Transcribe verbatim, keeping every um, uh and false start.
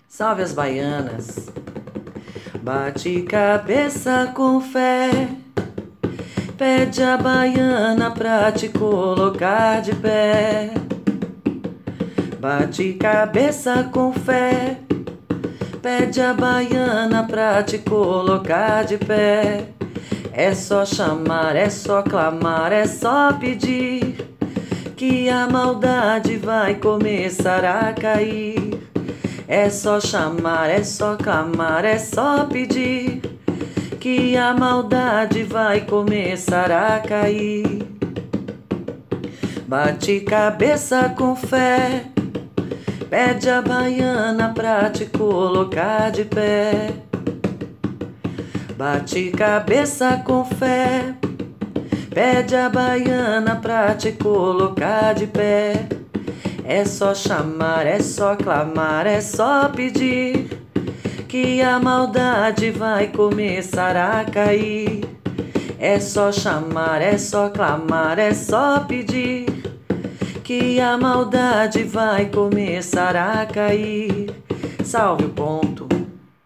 Salve as baianas. Bate cabeça com fé, pede a baiana pra te colocar de pé. Bate cabeça com fé, pede a baiana pra te colocar de pé. É só chamar, é só clamar, é só pedir, que a maldade vai começar a cair. É só chamar, é só clamar, é só pedir, que a maldade vai começar a cair. Bate cabeça com fé, pede a baiana pra te colocar de pé. Bate cabeça com fé, pede a baiana pra te colocar de pé. É só chamar, é só clamar, é só pedir, que a maldade vai começar a cair. É só chamar, é só clamar, é só pedir, que a maldade vai começar a cair. Salve o ponto.